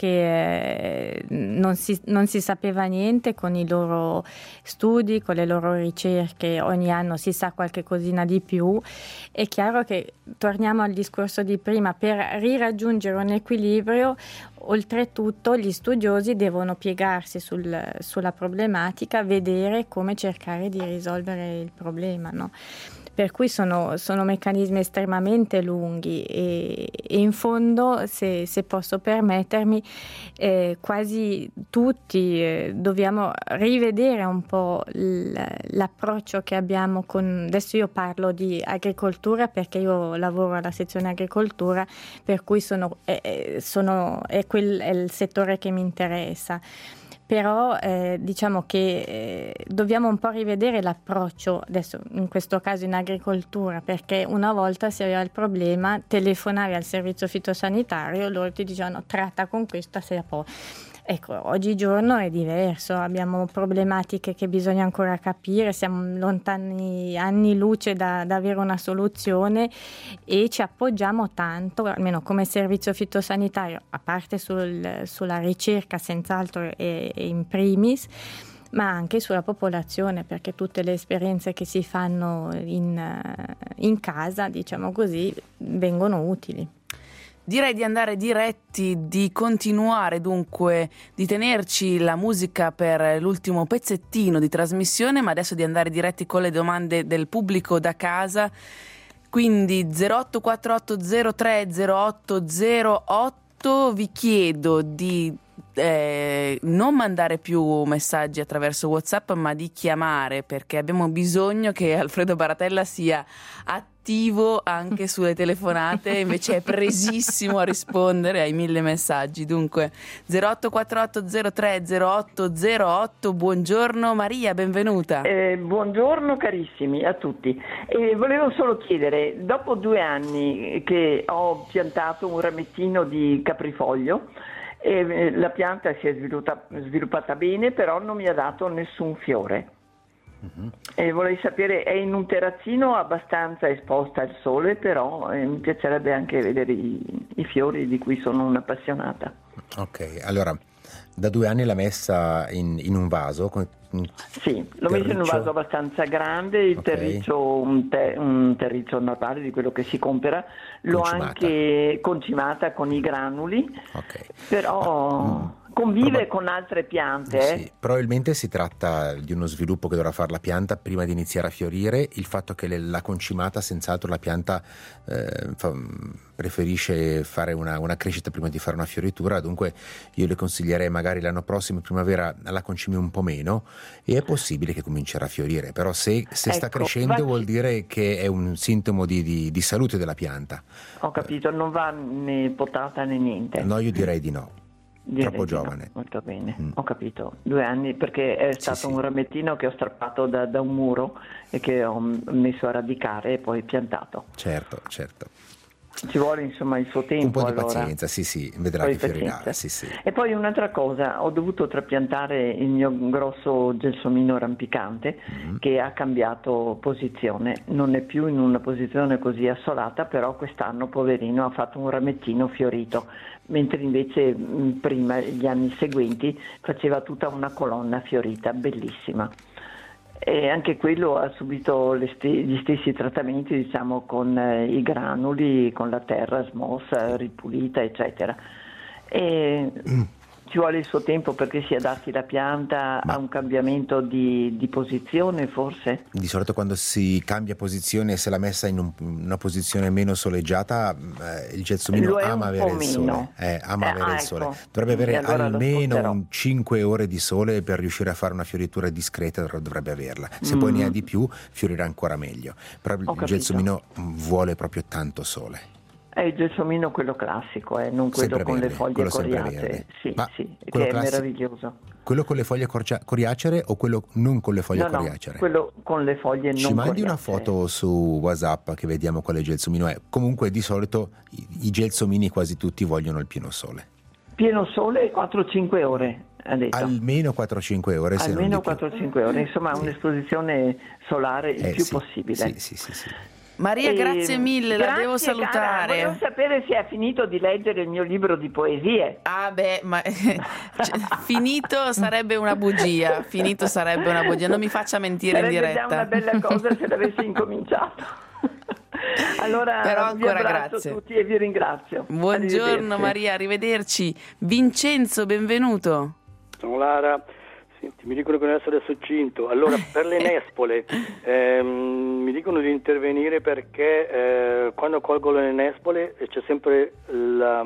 che eh, non, si, non si sapeva niente con i loro studi, con le loro ricerche, ogni anno si sa qualche cosina di più. È chiaro che torniamo al discorso di prima, per riraggiungere un equilibrio oltretutto gli studiosi devono piegarsi sul, sulla problematica, vedere come cercare di risolvere il problema, no? Per cui sono, sono meccanismi estremamente lunghi, e, e in fondo, se, se posso permettermi, eh, quasi tutti eh, dobbiamo rivedere un po' l'approccio che abbiamo con... Adesso io parlo di agricoltura perché io lavoro alla sezione agricoltura, per cui sono, eh, sono, è, quel, è il settore che mi interessa. Però eh, diciamo che eh, dobbiamo un po' rivedere l'approccio, adesso in questo caso in agricoltura, perché una volta si aveva il problema, telefonavi al servizio fitosanitario, loro ti dicevano tratta con questa, sei a posto. Ecco, oggigiorno è diverso, abbiamo problematiche che bisogna ancora capire, siamo lontani anni luce da, da avere una soluzione, e ci appoggiamo tanto, almeno come servizio fitosanitario, a parte sul, sulla ricerca senz'altro e, e in primis, ma anche sulla popolazione, perché tutte le esperienze che si fanno in, in casa, diciamo così, vengono utili. Direi di andare diretti, di continuare dunque, di tenerci la musica per l'ultimo pezzettino di trasmissione, ma adesso di andare diretti con le domande del pubblico da casa. Quindi zero otto quattro otto zero tre zero otto zero otto, vi chiedo di eh, non mandare più messaggi attraverso WhatsApp, ma di chiamare, perché abbiamo bisogno che Alfredo Baratella sia attivo attivo anche sulle telefonate, invece è presissimo a rispondere ai mille messaggi. Dunque zero otto quattro otto zero tre zero otto zero otto. Buongiorno Maria, benvenuta. Eh, buongiorno carissimi a tutti. Eh, volevo solo chiedere, dopo due anni che ho piantato un ramettino di caprifoglio, eh, la pianta si è sviluppata, sviluppata bene, però non mi ha dato nessun fiore. Mm-hmm. E vorrei sapere, è in un terrazzino abbastanza esposta al sole, però eh, mi piacerebbe anche vedere i, i fiori di cui sono un'appassionata. Ok, allora da due anni l'ha messa in, in un vaso con un sì, l'ho messo in un vaso abbastanza grande, il okay. terriccio, un, te, un terriccio normale di quello che si compra, l'ho concimata. Anche concimata con i granuli, okay. però mm. convive Proba- con altre piante. Sì, eh? Probabilmente si tratta di uno sviluppo che dovrà fare la pianta prima di iniziare a fiorire. Il fatto che la concimata, senz'altro la pianta eh, fa, preferisce fare una, una crescita prima di fare una fioritura, dunque io le consiglierei magari l'anno prossimo in primavera la concimi un po' meno e è possibile che comincerà a fiorire, però se, se ecco, sta crescendo va... vuol dire che è un sintomo di, di, di salute della pianta. Ho capito, non va né potata né niente. No, io direi di no. Direi troppo di giovane. No. Molto bene, mm. ho capito. Due anni perché è stato sì, un sì. ramettino che ho strappato da, da un muro e che ho messo a radicare e poi piantato. Certo, certo. Ci vuole insomma il suo tempo. Un po' di allora. pazienza, sì sì, vedrà che fiorirà. Sì, sì. E poi un'altra cosa, ho dovuto trapiantare il mio grosso gelsomino rampicante mm. che ha cambiato posizione, non è più in una posizione così assolata, però quest'anno poverino ha fatto un ramettino fiorito, mentre invece prima, gli anni seguenti, faceva tutta una colonna fiorita, bellissima. E anche quello ha subito le st- gli stessi trattamenti, diciamo, con eh, i granuli, con la terra smossa, ripulita, eccetera. E mm. ci vuole il suo tempo perché si adatti la pianta Ma... a un cambiamento di, di posizione, forse? Di solito quando si cambia posizione, se l'ha messa in un, una posizione meno soleggiata, eh, il gelsomino ama avere il sole. Eh, ama eh, avere ah, il sole. ecco. Dovrebbe avere allora almeno un cinque ore di sole per riuscire a fare una fioritura discreta, dovrebbe averla. Se mm. poi ne ha di più, fiorirà ancora meglio. Però Ho il capito. gelsomino vuole proprio tanto sole. È il gelsomino quello classico, eh, non quello sempre con verde, le foglie coriacee, sì, Ma sì, che quello è classico, meraviglioso. Quello con le foglie corcia- coriacee o quello non con le foglie no, coriacee? No, quello con le foglie non Ci mandi coriacee. una foto su WhatsApp che vediamo quale gelsomino è. Comunque di solito i, i gelsomini quasi tutti vogliono il pieno sole. Pieno sole quattro cinque ore. Ha detto. Almeno quattro cinque ore. Almeno quattro cinque ore, insomma sì. un'esposizione solare il eh, sì, sì, possibile. Sì, sì, sì, sì. Maria, grazie mille, grazie, la devo salutare. Cara, volevo sapere se ha finito di leggere il mio libro di poesie. Ah beh, ma cioè, finito sarebbe una bugia, finito sarebbe una bugia, non mi faccia mentire sarebbe in diretta. Sarebbe già una bella cosa se l'avessi incominciato. Allora, però ancora vi abbraccio grazie. tutti e vi ringrazio. Buongiorno Maria, arrivederci. Vincenzo, benvenuto. Sono Lara. Senti, mi dicono che non essere succinto. Allora, per le nespole, ehm, mi dicono di intervenire perché eh, quando colgo le nespole c'è sempre la...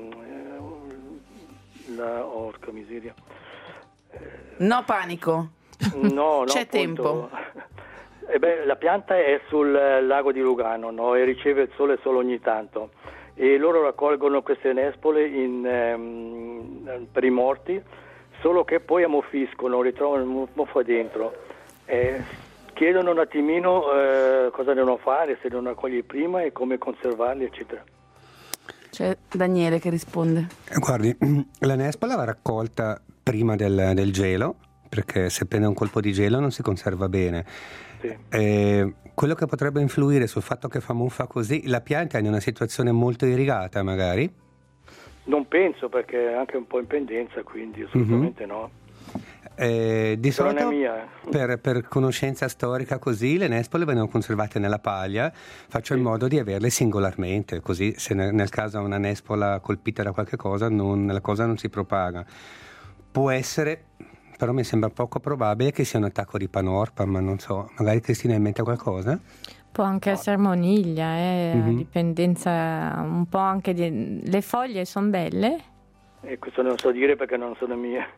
la orca miseria. No panico. No, no. C'è appunto, tempo. Eh beh, la pianta è sul lago di Lugano, no? E riceve il sole solo ogni tanto. E loro raccolgono queste nespole in, ehm, per i morti, solo che poi ammuffiscono, ritrovano il muffo dentro. Eh, chiedono un attimino eh, cosa devono fare, se devono raccogliere prima e come conservarli, eccetera. C'è Daniele che risponde. Guardi, la nespola va raccolta prima del, del gelo, perché se prende un colpo di gelo non si conserva bene. Sì. Eh, quello che potrebbe influire sul fatto che fa muffa così, la pianta è in una situazione molto irrigata magari? Non penso, perché è anche un po' in pendenza, quindi assolutamente mm-hmm. no. Eh, di Però solito non è mia. Per, per conoscenza storica così le nespole vengono conservate nella paglia, faccio sì. in modo di averle singolarmente, così se nel, nel caso una nespola colpita da qualche cosa non, la cosa non si propaga. Può essere, però mi sembra poco probabile che sia un attacco di panorpa, ma non so, magari Cristina ha in mente qualcosa? Può anche essere moniglia, eh, Mhm. dipendenza un po' anche di... Le foglie sono belle? E questo non so dire perché non sono mie.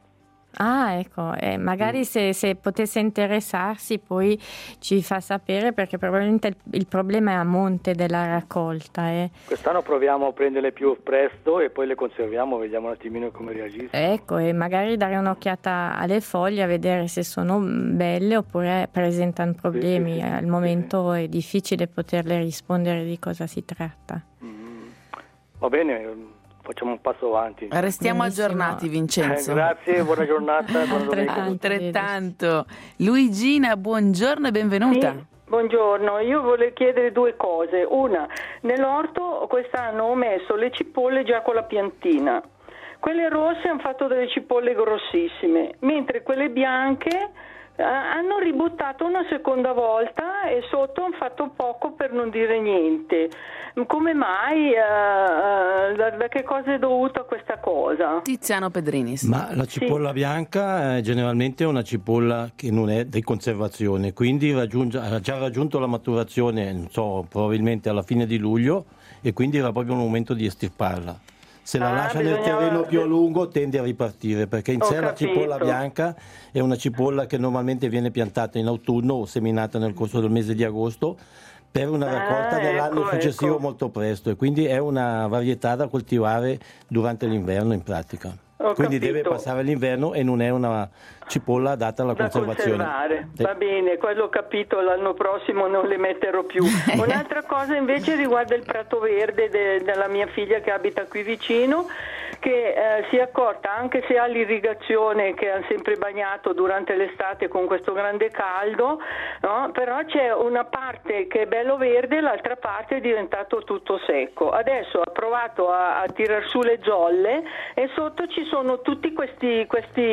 Ah, ecco, eh, magari se, se potesse interessarsi poi ci fa sapere, perché probabilmente il, il problema è a monte della raccolta. Eh. Quest'anno proviamo a prenderle più presto e poi le conserviamo, vediamo un attimino come reagiscono. Ecco, e magari dare un'occhiata alle foglie a vedere se sono belle oppure presentano problemi. Sì, sì, sì, Al sì, momento sì. È difficile poterle rispondere di cosa si tratta. Mm. Va bene. Facciamo un passo avanti. Restiamo Benissimo. aggiornati, Vincenzo. Eh, grazie, buona giornata. Buona domenica. Altrettanto. Luigina, buongiorno e benvenuta. Sì, buongiorno, io volevo chiedere due cose. Una, nell'orto quest'anno ho messo le cipolle già con la piantina. Quelle rosse hanno fatto delle cipolle grossissime, mentre quelle bianche eh, hanno ributtato una seconda volta e sotto hanno fatto poco per non dire niente. Come mai? Eh, da, da che cosa è dovuta questa cosa? Tiziano Pedrinis. Ma la cipolla sì. bianca è generalmente una cipolla che non è di conservazione, quindi raggiunge, ha già raggiunto la maturazione, non so, probabilmente alla fine di luglio, e quindi era proprio il momento di estirparla. Se la ah, lascia bisogna... nel terreno più a lungo tende a ripartire, perché in Ho sé la capito. cipolla bianca è una cipolla che normalmente viene piantata in autunno o seminata nel corso del mese di agosto per una raccolta ah, dell'anno ecco, successivo ecco. molto presto, e quindi è una varietà da coltivare durante l'inverno in pratica. Ho Quindi capito. deve passare l'inverno e non è una cipolla adatta alla da conservazione. conservare. Sì. Va bene, quello ho capito, l'anno prossimo non le metterò più. Un'altra cosa invece riguarda il prato verde de- della mia figlia che abita qui vicino, che eh, si è accorta, anche se ha l'irrigazione che ha sempre bagnato durante l'estate con questo grande caldo, no? Però c'è una parte che è bello verde e l'altra parte è diventato tutto secco. Adesso ha provato a, a tirar su le zolle e sotto ci sono tutti questi, questi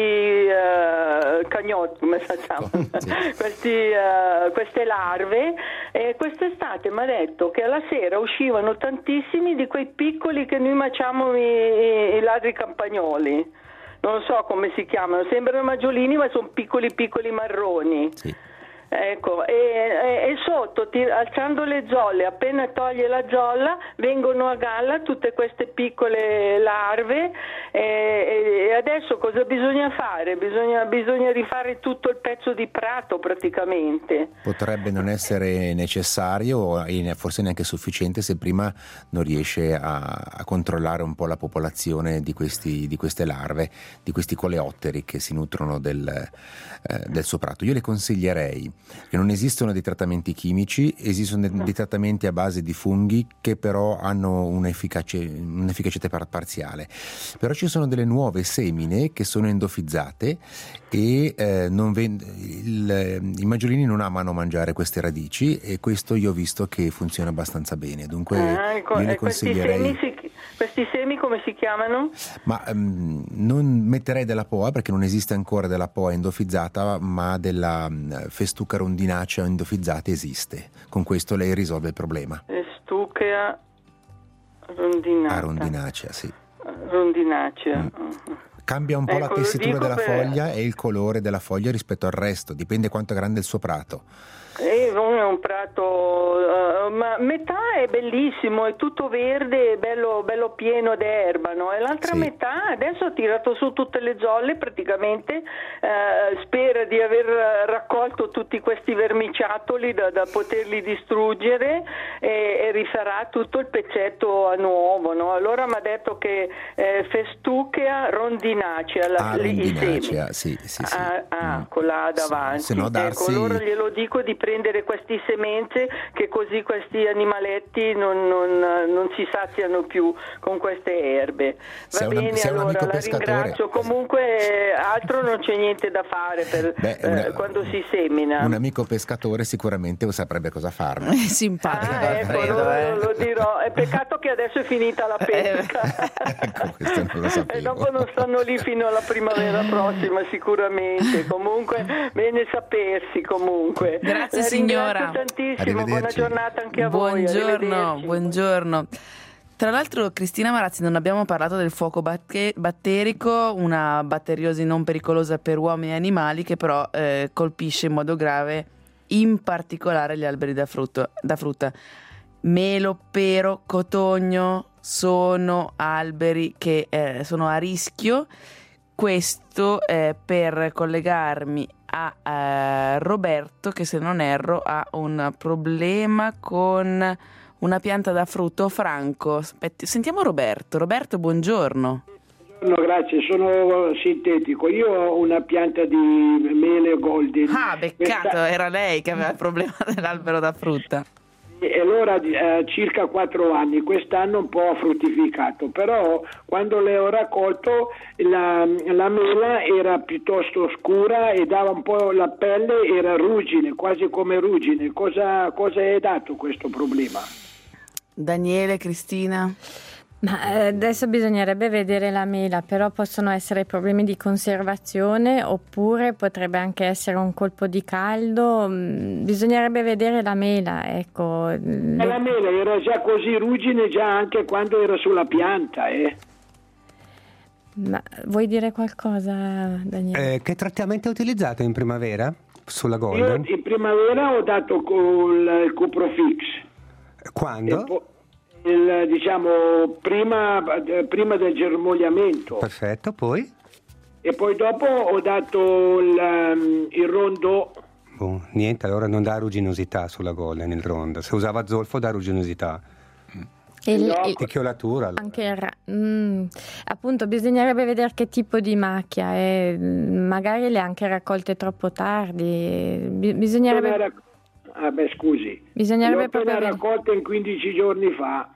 uh, cagnotti, come facciamo? Sì. questi, uh, queste larve, e quest'estate mi ha detto che alla sera uscivano tantissimi di quei piccoli che noi facciamo i, i ladri campagnoli, non so come si chiamano, sembrano maggiolini ma sono piccoli piccoli marroni. Sì. Ecco, e, e, e sotto ti, alzando le zolle, appena toglie la zolla vengono a galla tutte queste piccole larve, e, e adesso cosa bisogna fare? Bisogna, bisogna rifare tutto il pezzo di prato praticamente. Potrebbe non essere necessario e forse neanche sufficiente se prima non riesce a, a controllare un po' la popolazione di, questi, di queste larve, di questi coleotteri che si nutrono del, eh, del suo prato. Io le consiglierei che non esistono dei trattamenti chimici, esistono dei, dei trattamenti a base di funghi che però hanno un'efficacia, un'efficacità par- parziale. Però ci sono delle nuove semine che sono endofizzate e eh, non vend- il, i maggiolini non amano mangiare queste radici, e questo io ho visto che funziona abbastanza bene. Dunque ah, ecco, io le consiglierei. Questi semi, si, questi semi come si chiamano? Ma um, non metterei della P O A, perché non esiste ancora della P O A endofizzata, ma della um, festuca rondinacea endofizzata esiste. Con questo lei risolve il problema. Festuca rondinacea. Ah, rondinacea, sì. Rondinacea. Mm. Cambia un po' ecco, la tessitura della per... foglia e il colore della foglia rispetto al resto, dipende quanto è grande il suo prato. Eh, non è un prato, uh, ma metà è bellissimo, è tutto verde, bello, bello pieno d'erba, no? E l'altra sì. metà adesso ha tirato su tutte le zolle praticamente, uh, spera di aver raccolto tutti questi vermiciattoli da, da poterli distruggere, e, e rifarà tutto il pezzetto a nuovo, no? Allora mi ha detto che eh, festuchea rondinacea, la, ah, rondinacea, sì, sì, sì. Ah, ah, con la davanti. Se no darsi... Ecco, allora glielo dico di prendere questi semenze, che così questi animaletti non, non, non si saziano più con queste erbe. Va sei bene, una, sei allora la pescatore. ringrazio. Comunque altro non c'è niente da fare per, Beh, una, eh, quando si semina. Un amico pescatore sicuramente saprebbe cosa farne. Simpatico. Ah, ecco, credo, lo, eh. lo dirò. È peccato che adesso è finita la pesca. Ecco, questo non lo sapevo. E dopo non stanno lì fino alla primavera prossima sicuramente. Comunque bene sapersi comunque. Grazie La signora. Tantissimo, buona giornata anche a voi. Buongiorno, buongiorno. Tra l'altro, Cristina Marazzi, non abbiamo parlato del fuoco batte- batterico, una batteriosi non pericolosa per uomini e animali che però eh, colpisce in modo grave in particolare gli alberi da, frutto, da frutta. Melo, pero, cotogno sono alberi che eh, sono a rischio. questo eh, per collegarmi a eh, Roberto, che se non erro ha un problema con una pianta da frutto. Franco, aspetti, sentiamo Roberto. Roberto, buongiorno. No, grazie, sono sintetico. Io ho una pianta di mele golden. Ah, beccato, Questa... era lei che aveva il problema dell'albero da frutta. E allora eh, circa quattro anni, quest'anno un po' ha fruttificato, però quando le ho raccolto la, la mela era piuttosto scura e dava un po' la pelle, era ruggine, quasi come ruggine. Cosa, cosa è dato questo problema? Daniele, Cristina? Ma adesso bisognerebbe vedere la mela, però possono essere problemi di conservazione oppure potrebbe anche essere un colpo di caldo. Bisognerebbe vedere la mela, ecco. E la mela era già così ruggine già anche quando era sulla pianta, eh? Ma vuoi dire qualcosa, Daniele? Eh, che trattamento hai utilizzato in primavera sulla Golden? Io in primavera ho dato con il Cuprofix. Quando? E po- Il, diciamo prima, prima del germogliamento. Perfetto, poi? E poi dopo ho dato il, il rondo. Oh, niente, allora non dà rugginosità sulla Golden il rondo. Se usava zolfo dà rugginosità. Il, no, il, e chiolatura. Anche il ra- mm, appunto bisognerebbe vedere che tipo di macchia è. Magari le ha anche raccolte troppo tardi. Bi- bisognerebbe Ah beh, scusi, Bisognerebbe l'ho appena proprio raccolta in quindici giorni fa.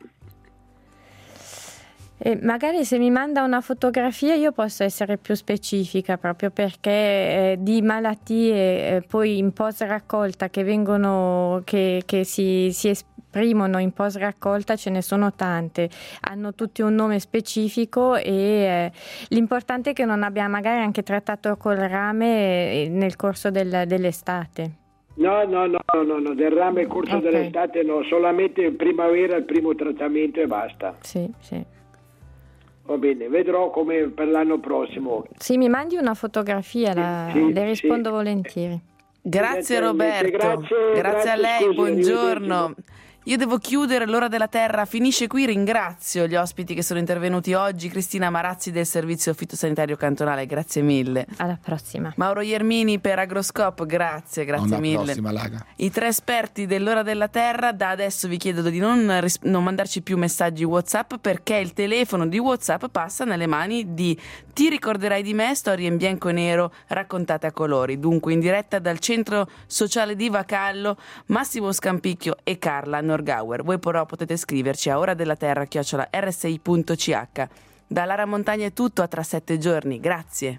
E magari se mi manda una fotografia io posso essere più specifica, proprio perché eh, di malattie eh, poi in post raccolta che vengono che, che si, si esprimono in post raccolta ce ne sono tante, hanno tutti un nome specifico e eh, l'importante è che non abbia magari anche trattato col rame eh, nel corso del, dell'estate. No, no, no, no, no, del rame nel corso Okay. dell'estate no, solamente in primavera il primo trattamento e basta. Sì, sì. Va bene, vedrò come per l'anno prossimo. Sì, mi mandi una fotografia, la, sì, le rispondo sì. volentieri. Grazie Eventualmente, Roberto, grazie, grazie, a lei, scusi, buongiorno. arrivederci. Io devo chiudere, l'ora della terra finisce qui. Ringrazio gli ospiti che sono intervenuti oggi. Cristina Marazzi del Servizio Fitosanitario Cantonale, grazie mille. Alla prossima. Mauro Iermini per Agroscope, grazie, grazie Alla mille. prossima, Laga. I tre esperti dell'ora della terra, da adesso vi chiedo di non, ris- non mandarci più messaggi WhatsApp, perché il telefono di WhatsApp passa nelle mani di Ti ricorderai di me, storie in bianco e nero raccontate a colori. Dunque in diretta dal centro sociale di Vacallo, Massimo Scampicchio e Carla Norgauer. Voi però potete scriverci a ora della terra chiocciola erre esse i punto ci acca. Da Lara Montagna è tutto, a tra sette giorni. Grazie.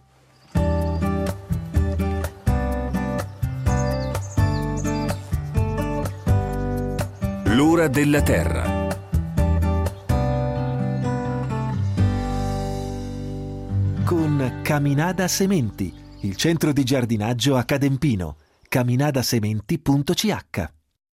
L'ora della terra. Con Caminada Sementi, il centro di giardinaggio a Cadempino. caminadasementi punto ci acca.